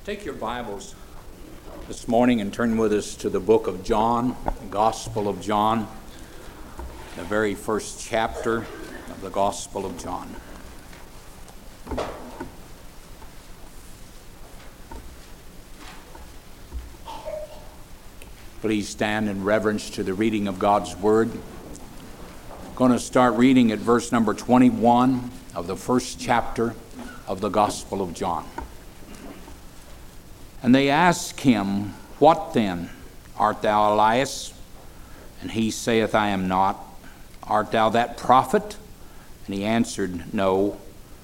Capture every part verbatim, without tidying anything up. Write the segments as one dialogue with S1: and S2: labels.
S1: Take your Bibles this morning and turn with us to the book of John, the Gospel of John, the very first chapter of the Gospel of John. Please stand in reverence to the reading of God's Word. I'm going to start reading at verse number twenty-one of the first chapter of the Gospel of John. And they ask him, What then? Art thou Elias? And he saith, I am not. Art thou that prophet? And he answered, No.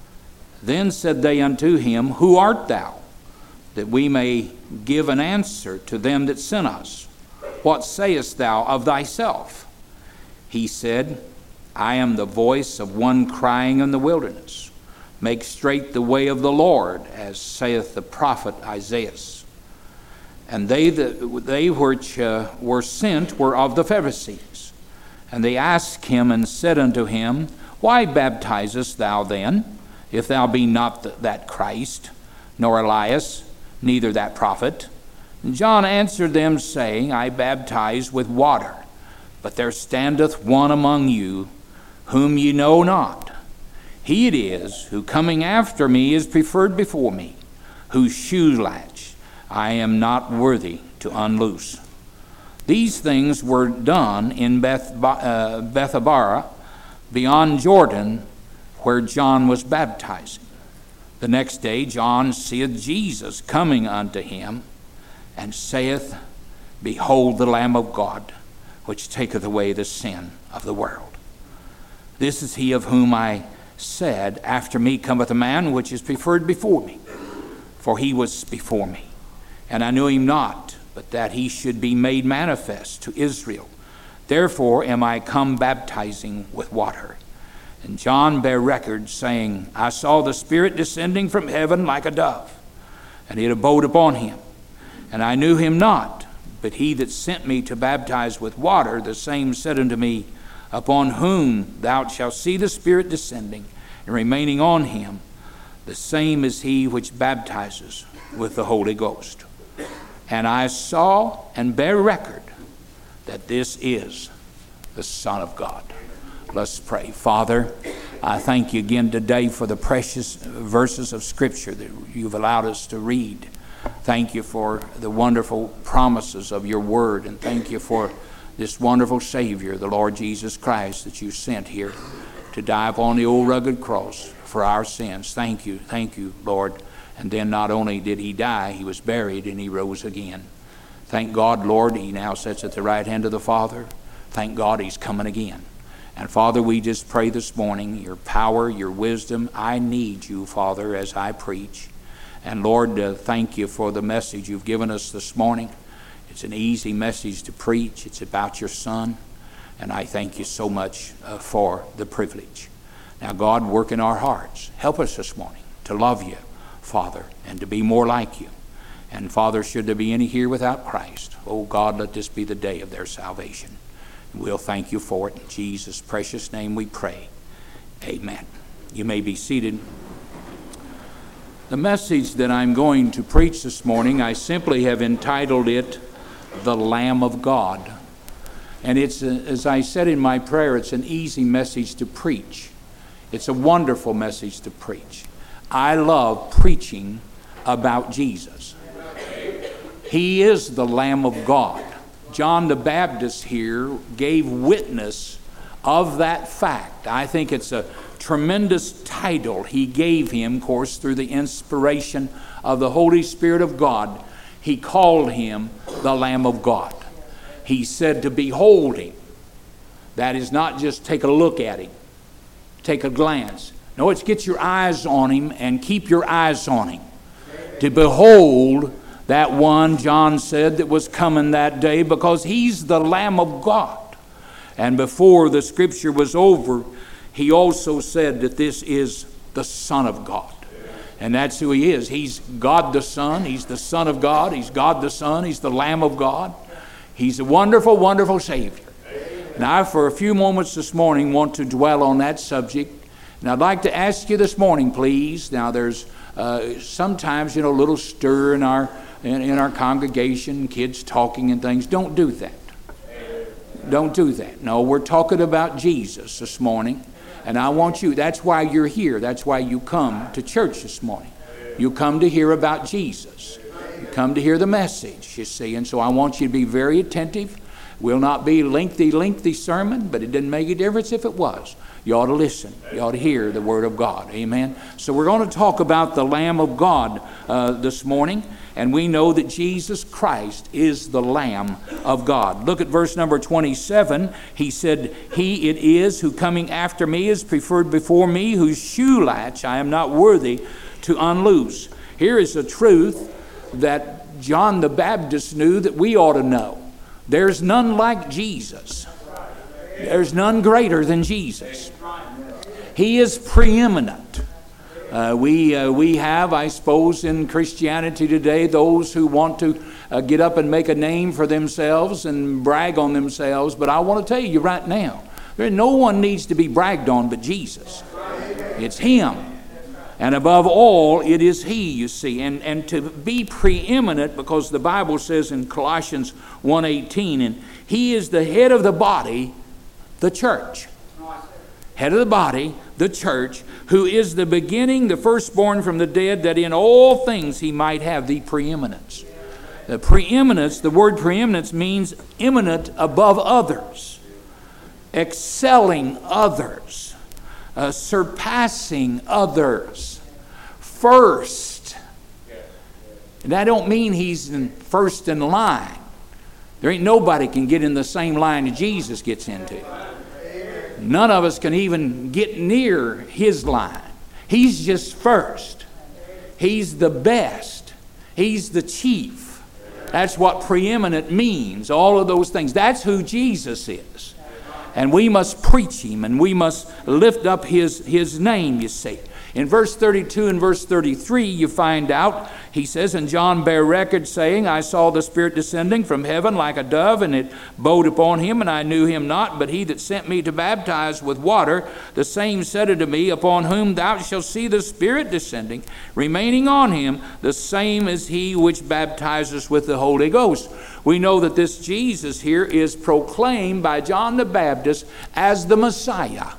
S1: Then said they unto him, Who art thou? That we may give an answer to them that sent us. What sayest thou of thyself? He said, I am the voice of one crying in the wilderness. Make straight the way of the Lord, as saith the prophet Isaiah. And they that they which uh, were sent were of the Pharisees. And they asked him and said unto him, Why baptizest thou then, if thou be not th- that Christ, nor Elias, neither that prophet? And John answered them, saying, I baptize with water, but there standeth one among you, whom ye know not. He it is, who coming after me is preferred before me, whose shoe latch I am not worthy to unloose. These things were done in Beth, uh, Bethabara, beyond Jordan, where John was baptizing. The next day John seeth Jesus coming unto him, and saith, Behold the Lamb of God, which taketh away the sin of the world. This is he of whom I said, After me cometh a man which is preferred before me, for he was before me. And I knew him not, but that he should be made manifest to Israel. Therefore am I come baptizing with water. And John bare record, saying, I saw the Spirit descending from heaven like a dove, and it abode upon him. And I knew him not, but he that sent me to baptize with water, the same said unto me, Upon whom thou shalt see the Spirit descending and remaining on him, the same is he which baptizes with the Holy Ghost. And I saw and bear record that this is the Son of God. Let's pray. Father, I thank you again today for the precious verses of Scripture that you've allowed us to read. Thank you for the wonderful promises of your word, and thank you for this wonderful Savior, the Lord Jesus Christ, that you sent here to die upon the old rugged cross for our sins. Thank you, thank you, Lord. And then not only did he die, he was buried and he rose again. Thank God, Lord, he now sits at the right hand of the Father. Thank God he's coming again. And Father, we just pray this morning, your power, your wisdom. I need you, Father, as I preach. And Lord, uh, thank you for the message you've given us this morning. It's an easy message to preach. It's about your Son. And I thank you so much uh, for the privilege. Now, God, work in our hearts. Help us this morning to love you, Father, and to be more like you. And Father, should there be any here without Christ, oh God, let this be the day of their salvation. We'll thank you for it. In Jesus' precious name we pray. Amen. You may be seated. The message that I'm going to preach this morning, I simply have entitled it, The Lamb of God. And it's, a, as I said in my prayer, it's an easy message to preach. It's a wonderful message to preach. I love preaching about Jesus. He is the Lamb of God. John the Baptist here gave witness of that fact. I think it's a tremendous title he gave him, of course, through the inspiration of the Holy Spirit of God. He called him the Lamb of God. He said to behold him. That is not just take a look at him, take a glance. No, it's get your eyes on him and keep your eyes on him. To behold that one, John said, that was coming that day, because he's the Lamb of God. And before the scripture was over, he also said that this is the Son of God. And that's who he is. He's God the Son. He's the Son of God. He's God the Son. He's the Lamb of God. He's a wonderful, wonderful Savior. Now, for a few moments this morning, want to dwell on that subject. And I'd like to ask you this morning, please. Now, there's uh, sometimes, you know, a little stir in our, in, in our congregation, kids talking and things. Don't do that. Don't do that. No, we're talking about Jesus this morning. And I want you, that's why you're here. That's why you come to church this morning. You come to hear about Jesus. You come to hear the message, you see. And so I want you to be very attentive. Will not be lengthy, lengthy sermon, but it didn't make a difference if it was. You ought to listen. You ought to hear the Word of God. Amen. So we're going to talk about the Lamb of God uh, this morning. And we know that Jesus Christ is the Lamb of God. Look at verse number twenty-seven. He said, He it is who coming after me is preferred before me, whose shoe latch I am not worthy to unloose. Here is a truth that John the Baptist knew that we ought to know. There's none like Jesus. There's none greater than Jesus. He is preeminent. Uh, we uh, we have, I suppose, in Christianity today, those who want to uh, get up and make a name for themselves and brag on themselves. But I want to tell you right now, there no one needs to be bragged on but Jesus. It's Him. And above all, it is He, you see. And, and to be preeminent, because the Bible says in Colossians one eighteen, and He is the head of the body, the church. Head of the body, the church, who is the beginning, the firstborn from the dead, that in all things He might have the preeminence. The preeminence, the word preeminence means eminent above others, excelling others, uh, surpassing others, first. And that don't mean He's in first in line. There ain't nobody can get in the same line that Jesus gets into. None of us can even get near His line. He's just first. He's the best. He's the chief. That's what preeminent means, all of those things. That's who Jesus is. And we must preach Him, and we must lift up His, His name, you see. In verse thirty-two and verse thirty-three, you find out, he says, And John bare record, saying, I saw the Spirit descending from heaven like a dove, and it abode upon him, and I knew him not. But he that sent me to baptize with water, the same said unto me, Upon whom thou shalt see the Spirit descending, remaining on him, the same is he which baptizes with the Holy Ghost. We know that this Jesus here is proclaimed by John the Baptist as the Messiah.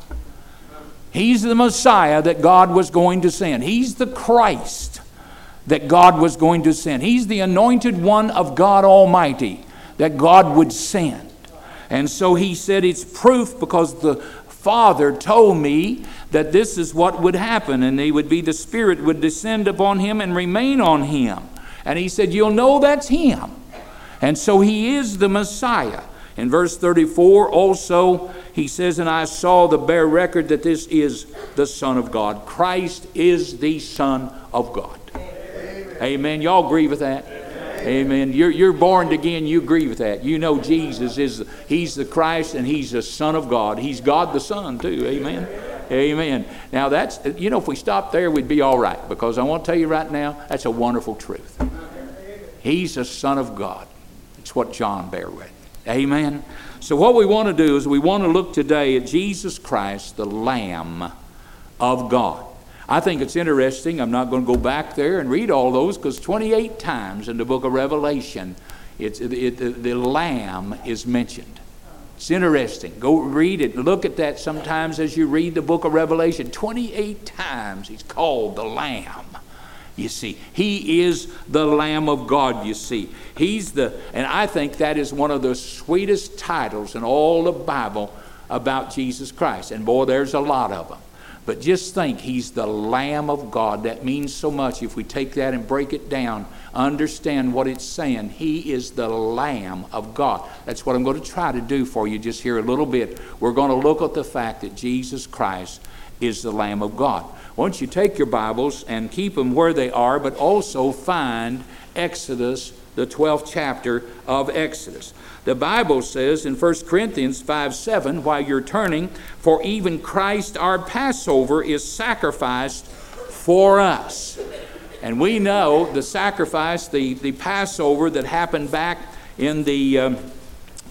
S1: He's the Messiah that God was going to send. He's the Christ that God was going to send. He's the anointed one of God Almighty that God would send. And so he said it's proof because the Father told me that this is what would happen, and he would be, the Spirit would descend upon him and remain on him. And he said, you'll know that's him. And so he is the Messiah. In verse thirty-four also, he says, And I saw the bare record that this is the Son of God. Christ is the Son of God. Amen. Amen. Y'all agree with that? Amen. Amen. You're, you're born again, you agree with that. You know Jesus is, He's the Christ and He's the Son of God. He's God the Son too. Amen. Amen. Now that's, you know, if we stopped there, we'd be all right. Because I want to tell you right now, that's a wonderful truth. He's the Son of God. It's what John bare record. Amen. So what we want to do is we want to look today at Jesus Christ, the Lamb of God. I think it's interesting. I'm not going to go back there and read all those because twenty-eight times in the book of Revelation, it's, it, it, the, the Lamb is mentioned. It's interesting. Go read it. Look at that sometimes as you read the book of Revelation. twenty-eight times He's called the Lamb. You see, He is the Lamb of God, you see. He's the, and I think that is one of the sweetest titles in all the Bible about Jesus Christ. And boy, there's a lot of them. But just think, He's the Lamb of God. That means so much. If we take that and break it down, understand what it's saying. He is the Lamb of God. That's what I'm going to try to do for you just here a little bit. We're going to look at the fact that Jesus Christ is the Lamb of God. Why don't you take your Bibles and keep them where they are, but also find Exodus, the twelfth chapter of Exodus. The Bible says in First Corinthians five seven, while you're turning, for even Christ our Passover is sacrificed for us. And we know the sacrifice, the, the Passover that happened back in the um,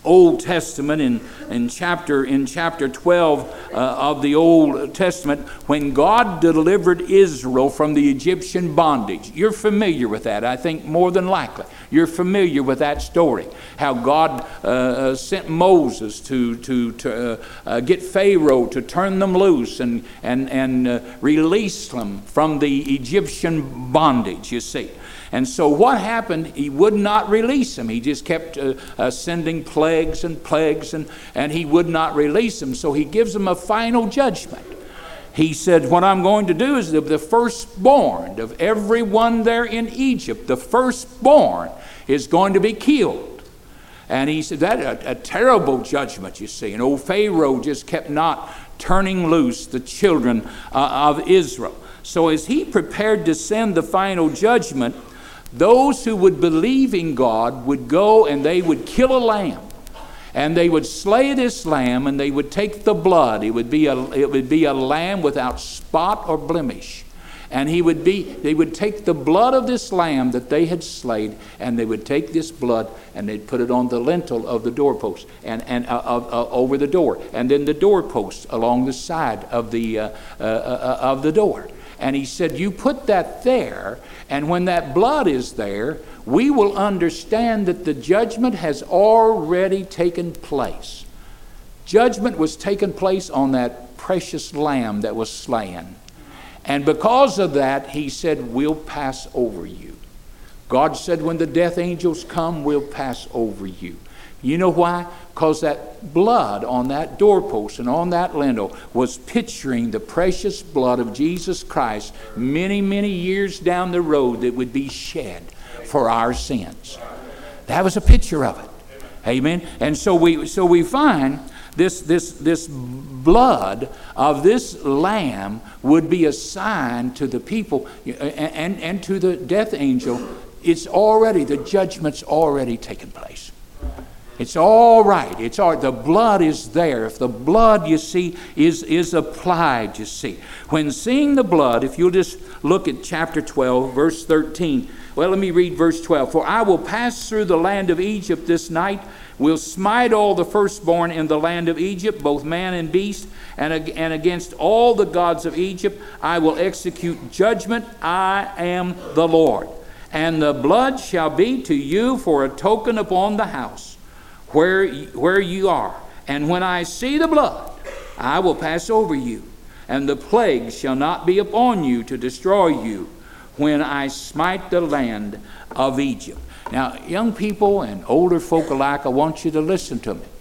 S1: Old Testament, in, in chapter in chapter twelve uh, of the Old Testament, when God delivered Israel from the Egyptian bondage. You're familiar with that, I think, more than likely. You're familiar with that story, how God uh, sent Moses to to, to uh, uh, get Pharaoh to turn them loose and and and uh, release them from the Egyptian bondage. You see. And so what happened, he would not release them. He just kept uh, uh, sending plagues and plagues, and, and he would not release them. So he gives them a final judgment. He said, what I'm going to do is the, the firstborn of everyone there in Egypt, the firstborn is going to be killed. And he said, that's a, a terrible judgment, you see. And old Pharaoh just kept not turning loose the children uh, of Israel. So as he prepared to send the final judgment, those who would believe in God would go and they would kill a lamb. And they would slay this lamb, and they would take the blood. It would be a, it would be a lamb without spot or blemish. And he would be, they would take the blood of this lamb that they had slayed, and they would take this blood and they'd put it on the lintel of the doorpost and, and uh, uh, uh, over the door, and then the doorpost along the side of the uh, uh, uh, of the door. And he said, you put that there, and when that blood is there, we will understand that the judgment has already taken place. Judgment was taken place on that precious lamb that was slain. And because of that, he said, we'll pass over you. God said, when the death angels come, we'll pass over you. You know why? Because that blood on that doorpost and on that lintel was picturing the precious blood of Jesus Christ many, many years down the road that would be shed for our sins. That was a picture of it. Amen. And so we so we find this this this blood of this lamb would be a sign to the people and, and, and to the death angel. It's already, the judgment's already taken place. It's all right. It's all, the blood is there. If the blood, you see, is, is applied, you see. When seeing the blood, if you'll just look at chapter twelve, verse thirteen. Well, let me read verse twelve. For I will pass through the land of Egypt this night, will smite all the firstborn in the land of Egypt, both man and beast, and, and against all the gods of Egypt I will execute judgment. I am the Lord. And the blood shall be to you for a token upon the house where, where you are. And when I see the blood, I will pass over you, and the plague shall not be upon you to destroy you when I smite the land of Egypt. Now, young people and older folk alike, I want you to listen to me.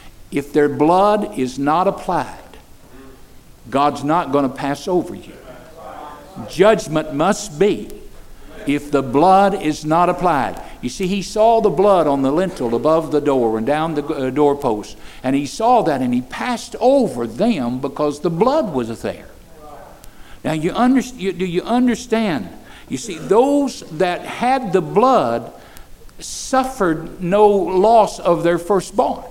S1: If their blood is not applied, God's not going to pass over you. Judgment must be if the blood is not applied. You see, he saw the blood on the lintel above the door and down the uh, doorpost, and he saw that, and he passed over them because the blood was there. Now, you under, you, do you understand? You see, those that had the blood suffered no loss of their firstborn.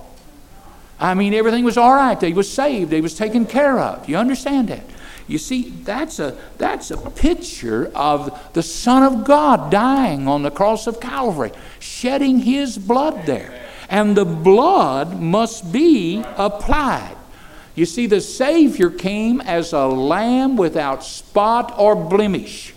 S1: I mean, everything was all right. They was saved. They was taken care of. You understand that? You see, that's a that's a picture of the Son of God dying on the cross of Calvary, shedding his blood there. And the blood must be applied. You see, the Savior came as a lamb without spot or blemish.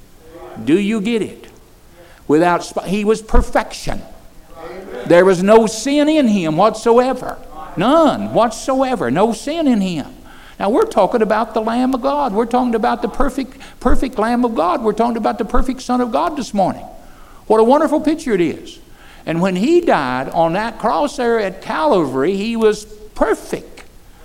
S1: Do you get it? Without spot. He was perfection. There was no sin in him whatsoever. None whatsoever. No sin in him. Now, we're talking about the Lamb of God. We're talking about the perfect, perfect Lamb of God. We're talking about the perfect Son of God this morning. What a wonderful picture it is. And when he died on that cross there at Calvary, he was perfect,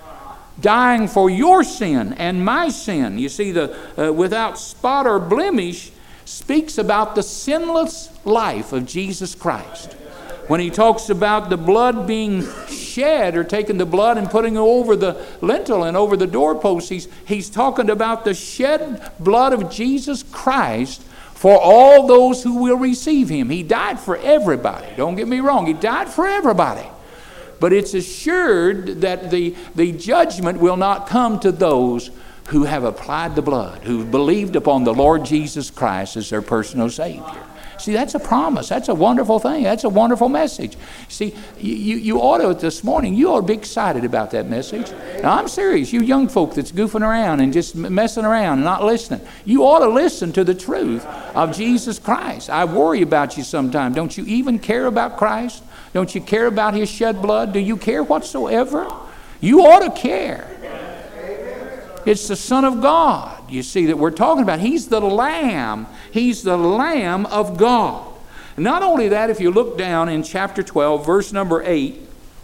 S1: dying for your sin and my sin. You see, the uh, without spot or blemish speaks about the sinless life of Jesus Christ. When he talks about the blood being shed, or taking the blood and putting it over the lintel and over the doorpost, he's, he's talking about the shed blood of Jesus Christ for all those who will receive him. He died for everybody. Don't get me wrong. He died for everybody. But it's assured that the, the judgment will not come to those who have applied the blood, who believed upon the Lord Jesus Christ as their personal Savior. See, that's a promise. That's a wonderful thing. That's a wonderful message. See, you, you ought to, this morning, you ought to be excited about that message. Now, I'm serious. You young folk that's goofing around and just messing around and not listening, you ought to listen to the truth of Jesus Christ. I worry about you sometimes. Don't you even care about Christ? Don't you care about His shed blood? Do you care whatsoever? You ought to care. It's the Son of God, you see, that we're talking about. He's the Lamb. He's the Lamb of God. And not only that, if you look down in chapter twelve, verse number eight,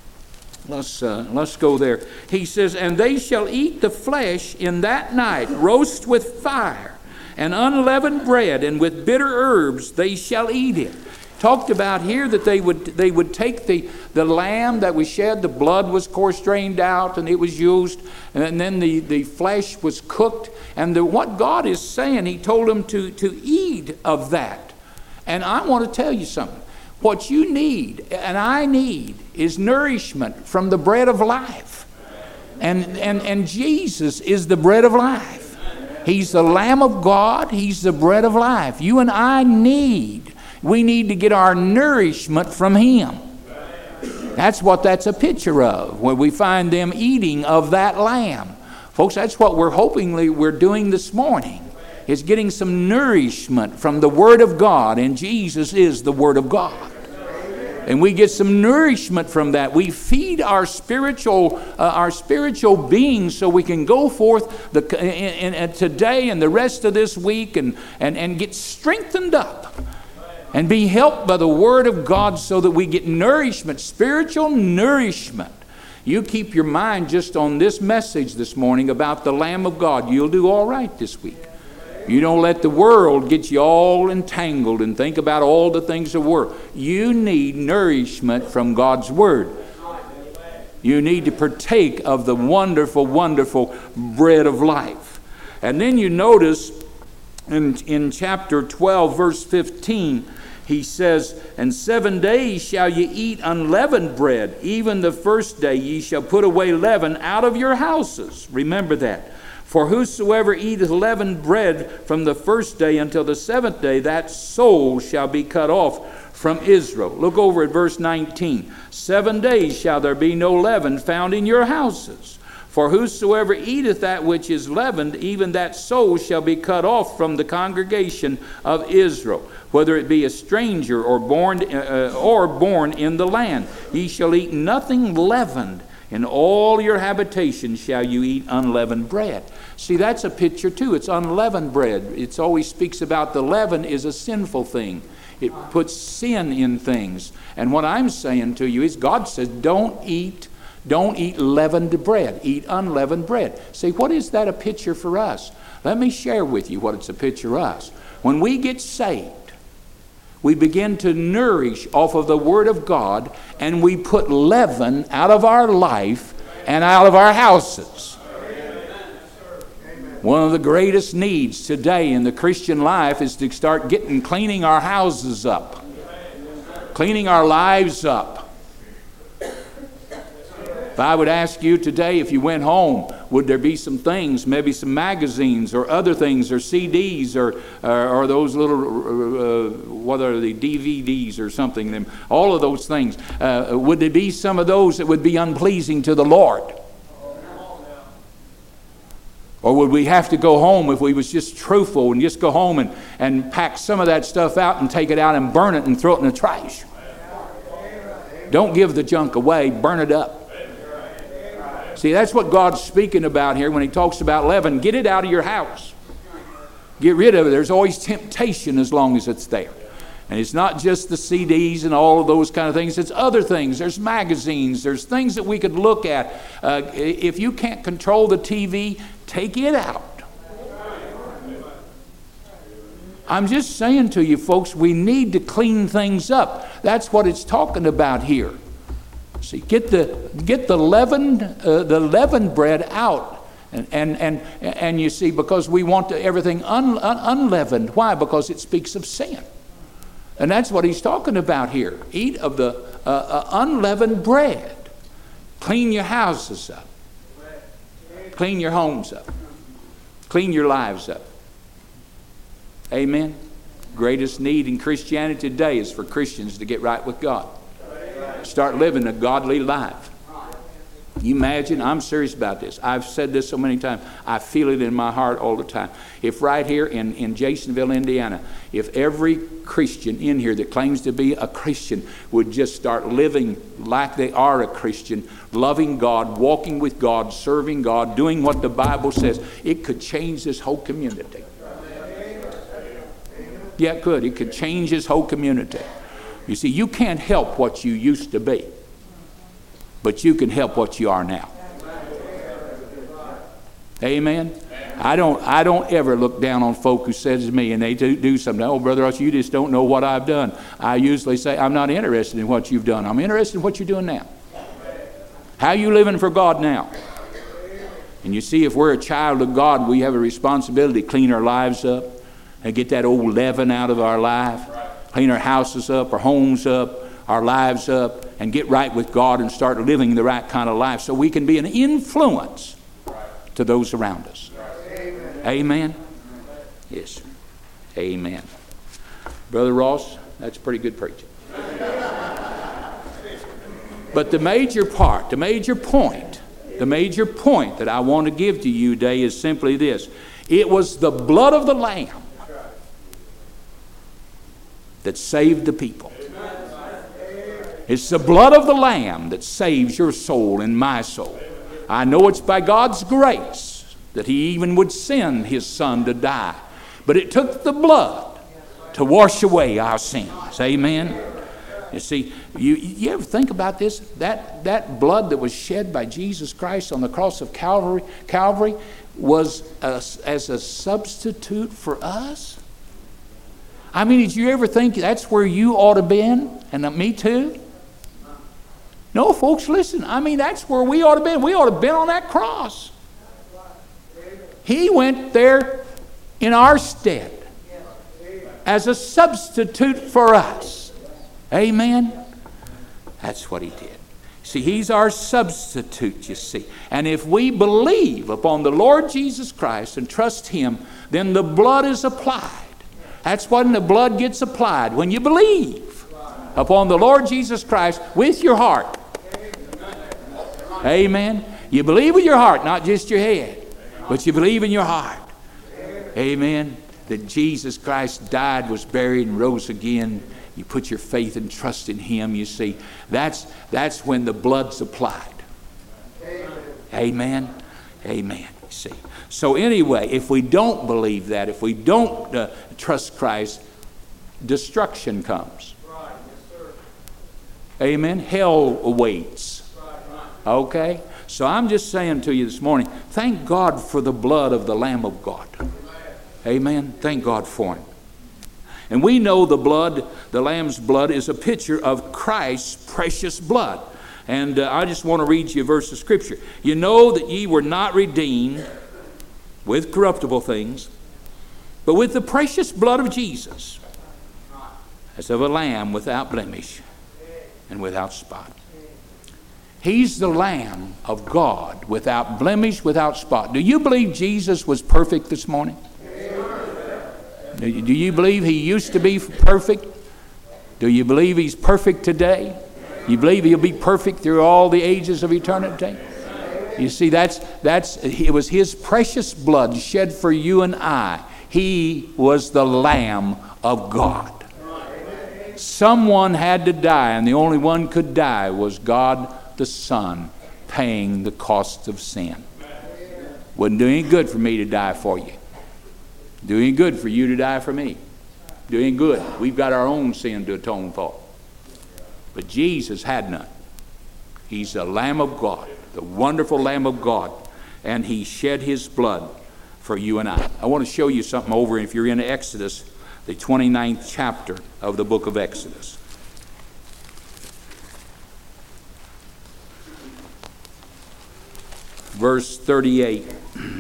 S1: let's, uh, let's go there. He says, and they shall eat the flesh in that night, roast with fire, and unleavened bread, and with bitter herbs they shall eat it. Talked about here that they would they would take the, the lamb that was shed, the blood was of course drained out and it was used, and then the, the flesh was cooked. And the, what God is saying, He told them to, to eat of that. And I want to tell you something. What you need, and I need, is nourishment from the bread of life. And, and, and Jesus is the bread of life. He's the Lamb of God. He's the bread of life. You and I need We need to get our nourishment from Him. That's what that's a picture of, when we find them eating of that lamb. Folks, that's what we're hopingly we're doing this morning, is getting some nourishment from the Word of God, and Jesus is the Word of God. And we get some nourishment from that. We feed our spiritual uh, our spiritual being so we can go forth the, in, in, in today and the rest of this week and, and, and get strengthened up. And be helped by the Word of God so that we get nourishment, spiritual nourishment. You keep your mind just on this message this morning about the Lamb of God. You'll do all right this week. You don't let the world get you all entangled and think about all the things of the world. You need nourishment from God's Word. You need to partake of the wonderful, wonderful bread of life. And then you notice in, in chapter twelve, verse fifteen, He says, and seven days shall ye eat unleavened bread. Even the first day ye shall put away leaven out of your houses. Remember that. For whosoever eateth leavened bread from the first day until the seventh day, that soul shall be cut off from Israel. Look over at verse nineteen. Seven days shall there be no leaven found in your houses. For whosoever eateth that which is leavened, even that soul shall be cut off from the congregation of Israel, whether it be a stranger or born uh, or born in the land. Ye shall eat nothing leavened. In all your habitations shall you eat unleavened bread. See, that's a picture too. It's unleavened bread. It always speaks about the leaven is a sinful thing. It puts sin in things. And what I'm saying to you is God says, don't eat Don't eat leavened bread. Eat unleavened bread. See, what is that a picture for us? Let me share with you what it's a picture of us. When we get saved, we begin to nourish off of the Word of God, and we put leaven out of our life and out of our houses. One of the greatest needs today in the Christian life is to start getting, cleaning our houses up, cleaning our lives up. If I would ask you today, if you went home, would there be some things, maybe some magazines or other things, or C Ds, or or, or those little, uh, what are the D V Ds or something? Them, all of those things. Uh, would there be some of those that would be unpleasing to the Lord? Or would we have to go home, if we was just truthful, and just go home and, and pack some of that stuff out and take it out and burn it and throw it in the trash? Don't give the junk away, burn it up. See, that's what God's speaking about here when He talks about leaven. Get it out of your house. Get rid of it. There's always temptation as long as it's there. And it's not just the C Ds and all of those kind of things. It's other things. There's magazines. There's things that we could look at. Uh, if you can't control the T V, take it out. I'm just saying to you folks, we need to clean things up. That's what it's talking about here. See, get the get the leavened uh, the leavened bread out, and and and and you see, because we want to, everything un, un, unleavened. Why? Because it speaks of sin, and that's what he's talking about here. Eat of the uh, uh, unleavened bread. Clean your houses up. Clean your homes up. Clean your lives up. Amen. Greatest need in Christianity today is for Christians to get right with God. Start living a godly life. You imagine, I'm serious about this. I've said this so many times. I feel it in my heart all the time. If right here in, in Jasonville, Indiana, if every Christian in here that claims to be a Christian would just start living like they are a Christian, loving God, walking with God, serving God, doing what the Bible says, it could change this whole community. Yeah, it could. It could change this whole community. You see, you can't help what you used to be, but you can help what you are now. Amen. I don't I don't ever look down on folk who says to me and they do, do something. Oh, Brother Ross, you just don't know what I've done. I usually say, I'm not interested in what you've done. I'm interested in what you're doing now. How you living for God now? And you see, if we're a child of God, we have a responsibility to clean our lives up and get that old leaven out of our life. Clean our houses up, our homes up, our lives up, and get right with God and start living the right kind of life so we can be an influence to those around us. Amen. Amen? Yes, sir. Amen. Brother Ross, that's pretty good preaching. But the major part, the major point, the major point that I want to give to you today is simply this. It was the blood of the Lamb that saved the people. It's the blood of the Lamb that saves your soul and my soul. I know it's by God's grace that He even would send His Son to die. But it took the blood to wash away our sins. Amen? You see, you, you ever think about this? That, that blood that was shed by Jesus Christ on the cross of Calvary, Calvary was a, as a substitute for us? I mean, did you ever think that's where you ought to have been? And me too? No, folks, listen. I mean, that's where we ought to have been. We ought to have been on that cross. He went there in our stead as a substitute for us. Amen? That's what He did. See, He's our substitute, you see. And if we believe upon the Lord Jesus Christ and trust Him, then the blood is applied. That's when the blood gets applied. When you believe upon the Lord Jesus Christ with your heart. Amen. You believe with your heart, not just your head, but you believe in your heart. Amen. That Jesus Christ died, was buried, and rose again. You put your faith and trust in Him, you see. That's, that's when the blood's applied. Amen. Amen. You see. So anyway, if we don't believe that, if we don't uh, trust Christ, destruction comes. Amen. Hell awaits. Okay? So I'm just saying to you this morning, thank God for the blood of the Lamb of God. Amen. Thank God for Him. And we know the blood, the Lamb's blood, is a picture of Christ's precious blood. And uh, I just want to read you a verse of Scripture. You know that ye were not redeemed with corruptible things, but with the precious blood of Jesus, as of a lamb without blemish and without spot. He's the Lamb of God, without blemish, without spot. Do you believe Jesus was perfect this morning? Do you believe He used to be perfect? Do you believe He's perfect today? You believe He'll be perfect through all the ages of eternity? You see, that's, that's, it was His precious blood shed for you and I. He was the Lamb of God. Someone had to die, and the only one could die was God the Son, paying the cost of sin. Wouldn't do any good for me to die for you. Do any good for you to die for me. Do any good. We've got our own sin to atone for. But Jesus had none. He's the Lamb of God, the wonderful Lamb of God, and He shed His blood for you and I. I want to show you something over, if you're in Exodus, the twenty-ninth chapter of the book of Exodus. Verse thirty-eight.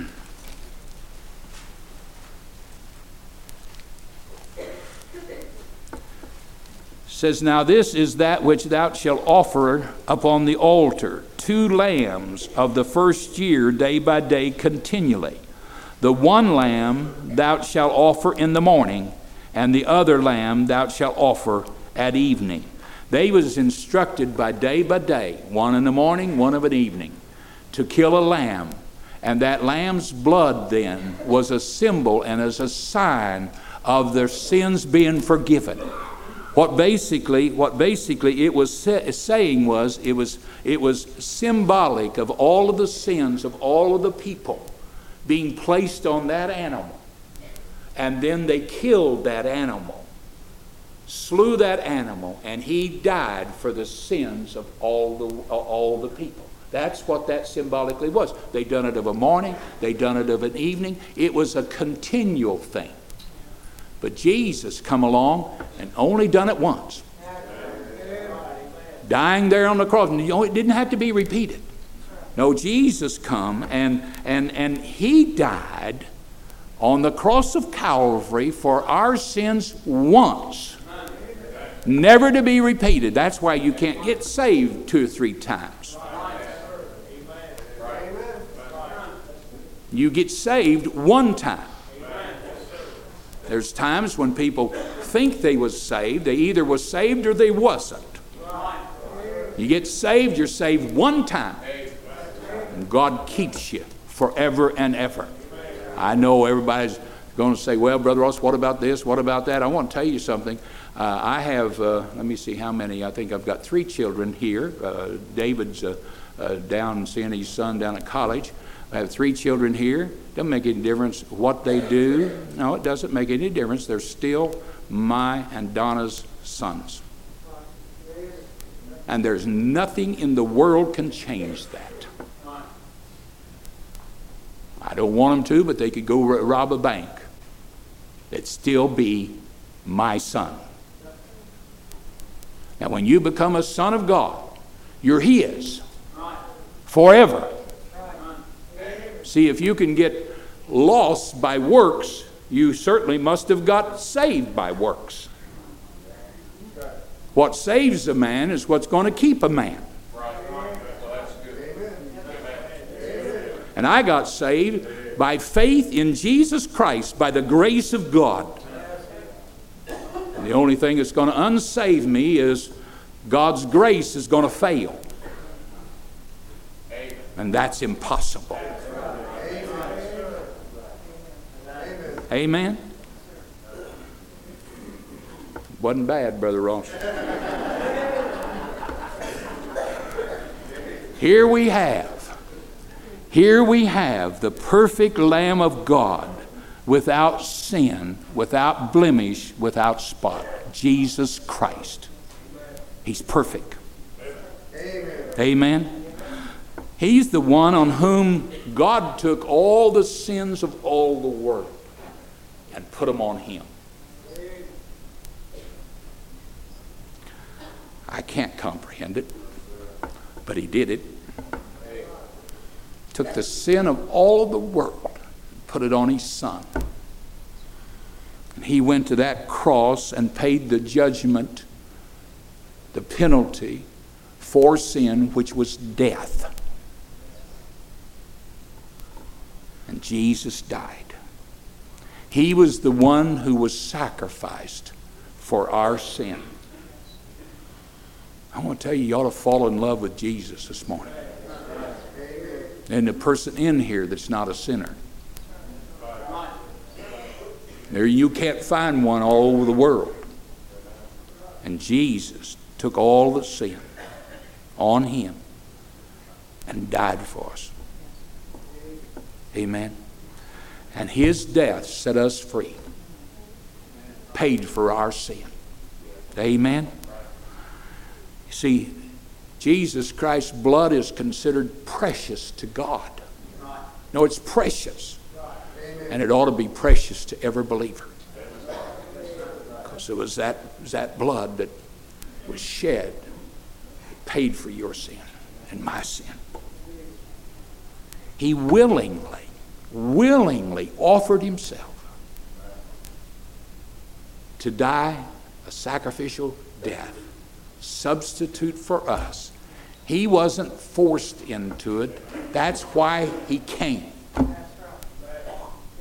S1: Says, now this is that which thou shalt offer upon the altar, two lambs of the first year, day by day, continually. The one lamb thou shalt offer in the morning, and the other lamb thou shalt offer at evening. They was instructed by day by day, one in the morning, one of an evening, to kill a lamb. And that lamb's blood then was a symbol and as a sign of their sins being forgiven. What basically, what basically it was sa- saying was, it was, it was symbolic of all of the sins of all of the people being placed on that animal. And then they killed that animal, slew that animal, and he died for the sins of all the, all the people. That's what that symbolically was. They done it of a morning, they done it of an evening. It was a continual thing. But Jesus come along and only done it once. Dying there on the cross. And it didn't have to be repeated. No, Jesus come and, and, and he died on the cross of Calvary for our sins once. Never to be repeated. That's why you can't get saved two or three times. You get saved one time. There's times when people think they was saved. They either was saved or they wasn't. You get saved, you're saved one time. And God keeps you forever and ever. I know everybody's going to say, well, Brother Ross, what about this? What about that? I want to tell you something. Uh, I have, uh, let me see how many. I think I've got three children here. Uh, David's uh, uh, down seeing his son down at college. I have three children here. Doesn't make any difference what they do. No, it doesn't make any difference. They're still my and Donna's sons. And there's nothing in the world can change that. I don't want them to, but they could go rob a bank. It'd still be my son. Now, when you become a son of God, you're his forever. See, if you can get lost by works, you certainly must have got saved by works. What saves a man is what's going to keep a man. And I got saved by faith in Jesus Christ, by the grace of God. And the only thing that's going to unsave me is God's grace is going to fail. And that's impossible. Amen. Wasn't bad, Brother Ross. Here we have, here we have the perfect Lamb of God, without sin, without blemish, without spot. Jesus Christ. He's perfect. Amen. Amen. He's the one on whom God took all the sins of all the world and put them on him. I can't comprehend it, but he did it. Took the sin of all of the world and put it on his son. And he went to that cross and paid the judgment, the penalty for sin, which was death. And Jesus died. He was the one who was sacrificed for our sin. I want to tell you, you ought to fall in love with Jesus this morning. And the person in here that's not a sinner. There you can't find one all over the world. And Jesus took all the sin on him and died for us. Amen. And his death set us free. Paid for our sin. Amen. You see, Jesus Christ's blood is considered precious to God. No, it's precious. And it ought to be precious to every believer. Because it was that, it was that blood that was shed, paid for your sin and my sin. He willingly, willingly offered himself to die a sacrificial death, substitute for us. He wasn't forced into it. That's why he came.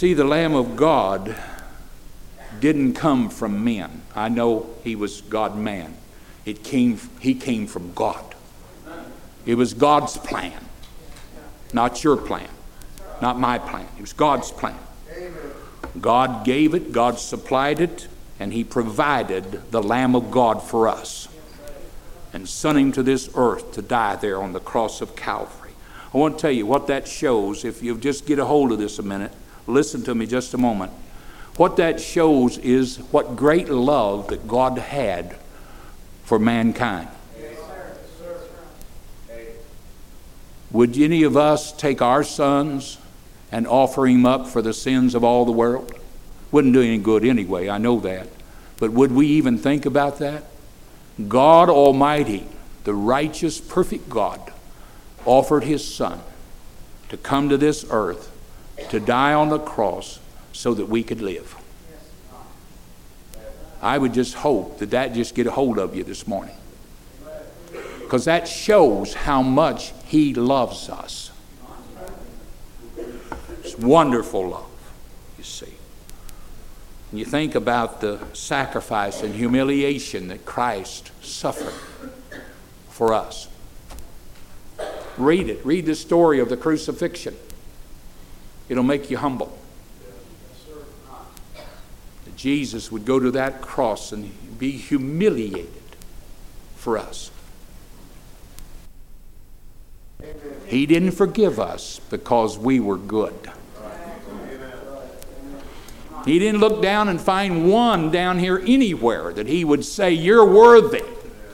S1: See, the Lamb of God didn't come from men. I know he was God-man. It came, he came from God. It was God's plan, not your plan, not my plan. It was God's plan. God gave it, God supplied it, and he provided the Lamb of God for us and sent him to this earth to die there on the cross of Calvary. I want to tell you what that shows. If you'll just get a hold of this a minute, listen to me just a moment. What that shows is what great love that God had for mankind. Would any of us take our sons and offer him up for the sins of all the world? Wouldn't do any good anyway, I know that. But would we even think about that? God Almighty, the righteous, perfect God, offered his Son to come to this earth, to die on the cross so that we could live. I would just hope that that just get a hold of you this morning, because that shows how much he loves us. It's wonderful love, you see. And you think about the sacrifice and humiliation that Christ suffered for us. Read it. Read the story of the crucifixion. It'll make you humble. That Jesus would go to that cross and be humiliated for us. He didn't forgive us because we were good. He didn't look down and find one down here anywhere that he would say, you're worthy.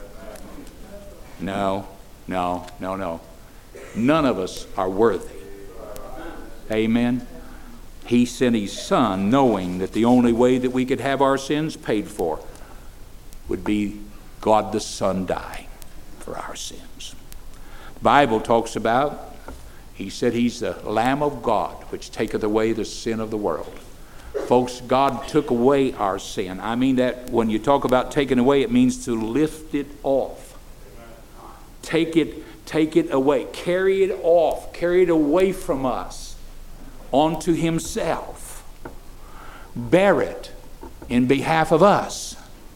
S1: No, no, no, no. None of us are worthy. Amen. He sent his Son knowing that the only way that we could have our sins paid for would be God the Son die for our sins. The Bible talks about, he said he's the Lamb of God which taketh away the sin of the world. Folks, God took away our sin. I mean that when you talk about taking away, it means to lift it off. Take it, take it away. Carry it off. Carry it away from us onto himself. Bear it in behalf of us.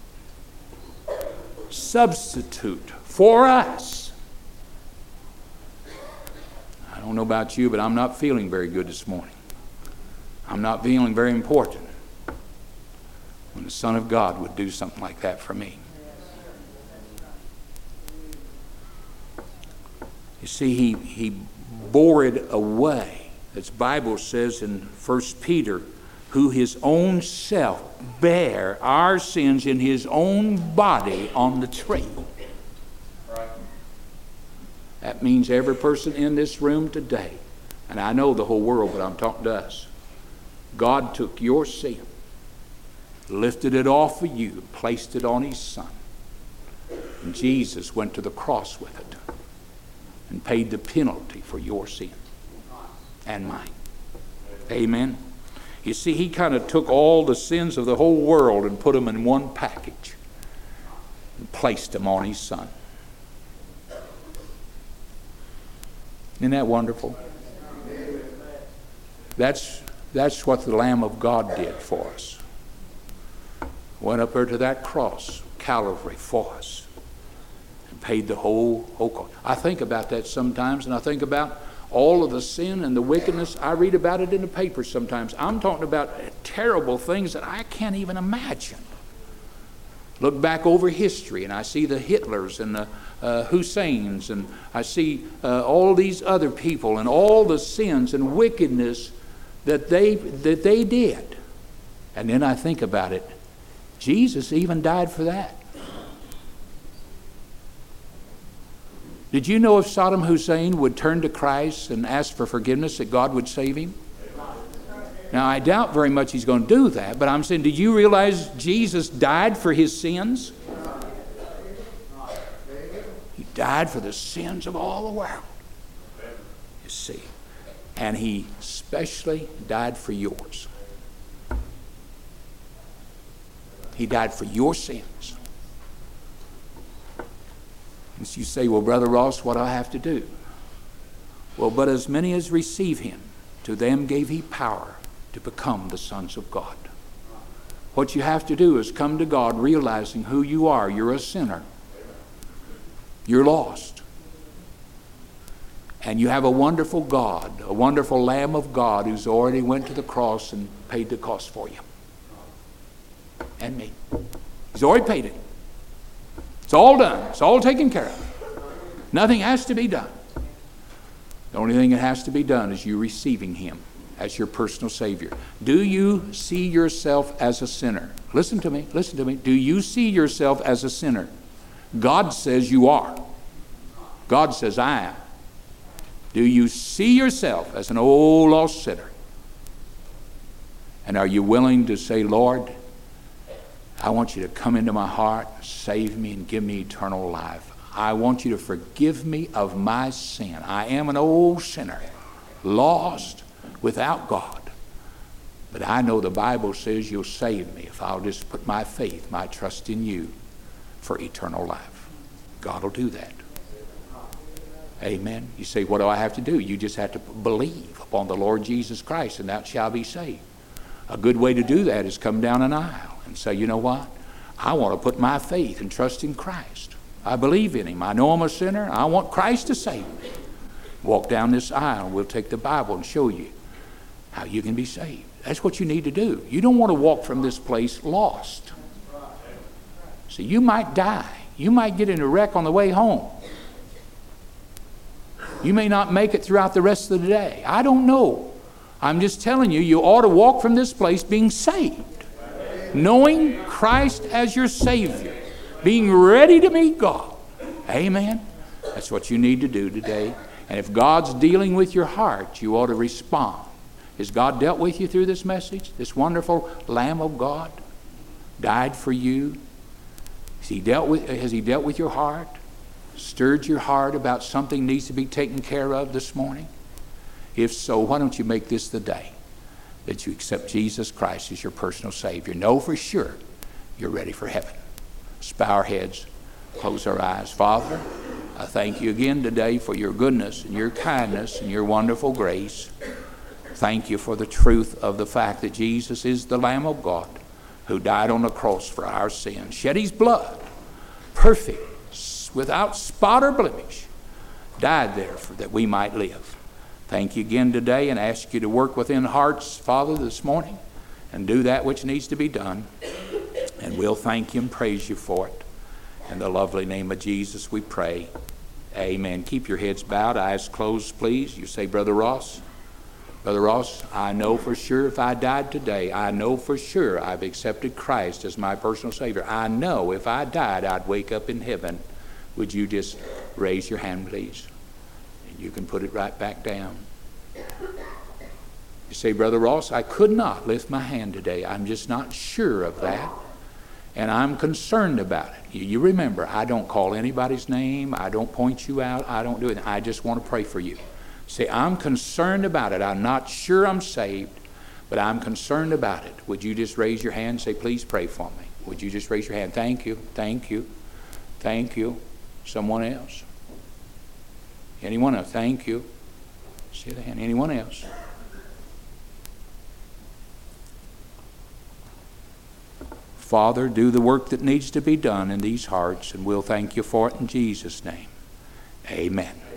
S1: Substitute for us. I don't know about you, but I'm not feeling very good this morning. I'm not feeling very important when the Son of God would do something like that for me. You see, he, he bore it away. As the Bible says in First Peter, who his own self bare our sins in his own body on the tree. Right. That means every person in this room today, and I know the whole world, but I'm talking to us. God took your sin, lifted it off of you, and placed it on his Son. And Jesus went to the cross with it and paid the penalty for your sin and mine. Amen. You see, he kind of took all the sins of the whole world and put them in one package and placed them on his Son. Isn't that wonderful? That's That's what the Lamb of God did for us. Went up there to that cross, Calvary, for us, and paid the whole, whole cost. I think about that sometimes, and I think about all of the sin and the wickedness. I read about it in the paper sometimes. I'm talking about terrible things that I can't even imagine. Look back over history, and I see the Hitlers and the uh, Husseins, and I see uh, all these other people and all the sins and wickedness that they that they did. And then I think about it. Jesus even died for that. Did you know if Saddam Hussein would turn to Christ and ask for forgiveness, that God would save him? Now, I doubt very much he's going to do that, but I'm saying, did you realize Jesus died for his sins? He died for the sins of all the world. You see. And he especially died for yours. He died for your sins. And so you say, well, Brother Ross, what do I have to do? Well, but as many as receive him, to them gave he power to become the sons of God. What you have to do is come to God realizing who you are. You're a sinner. You're lost. And you have a wonderful God, a wonderful Lamb of God who's already went to the cross and paid the cost for you. And me. He's already paid it. It's all done. It's all taken care of. Nothing has to be done. The only thing that has to be done is you receiving Him as your personal Savior. Do you see yourself as a sinner? Listen to me. Listen to me. Do you see yourself as a sinner? God says you are. God says I am. Do you see yourself as an old lost sinner? And are you willing to say, Lord, I want you to come into my heart, save me, and give me eternal life. I want you to forgive me of my sin. I am an old sinner, lost, without God. But I know the Bible says you'll save me if I'll just put my faith, my trust in you for eternal life. God will do that. Amen. You say, what do I have to do? You just have to believe upon the Lord Jesus Christ, and thou shalt be saved. A good way to do that is come down an aisle and say, you know what? I want to put my faith and trust in Christ. I believe in Him. I know I'm a sinner. I want Christ to save me. Walk down this aisle. We'll take the Bible and show you how you can be saved. That's what you need to do. You don't want to walk from this place lost. See, you might die. You might get in a wreck on the way home. You may not make it throughout the rest of the day. I don't know. I'm just telling you, you ought to walk from this place being saved. Knowing Christ as your Savior. Being ready to meet God. Amen. That's what you need to do today. And if God's dealing with your heart, you ought to respond. Has God dealt with you through this message? This wonderful Lamb of God died for you. Has He dealt with, has He dealt with your heart? Stirred your heart about something needs to be taken care of this morning? If so, why don't you make this the day that you accept Jesus Christ as your personal Savior? Know for sure you're ready for heaven. Let's bow our heads, close our eyes. Father, I thank you again today for your goodness and your kindness and your wonderful grace. Thank you for the truth of the fact that Jesus is the Lamb of God who died on the cross for our sins, shed His blood, perfect, without spot or blemish, died there for that we might live. Thank you again today, and ask you to work within hearts, Father, this morning, and do that which needs to be done. And we'll thank you and praise you for it. In the lovely name of Jesus we pray. Amen. Keep your heads bowed, eyes closed, please. You say, Brother Ross, Brother Ross, I know for sure if I died today, I know for sure I've accepted Christ as my personal Savior. I know if I died, I'd wake up in heaven. Would you just raise your hand, please? And you can put it right back down. You say, Brother Ross, I could not lift my hand today. I'm just not sure of that. And I'm concerned about it. You, you remember, I don't call anybody's name. I don't point you out. I don't do it. I just want to pray for you. Say, I'm concerned about it. I'm not sure I'm saved, but I'm concerned about it. Would you just raise your hand and say, please pray for me? Would you just raise your hand? Thank you. Thank you. Thank you. Someone else? Anyone else? Thank you. See the hand. Anyone else? Father, do the work that needs to be done in these hearts, and we'll thank you for it in Jesus' name. Amen.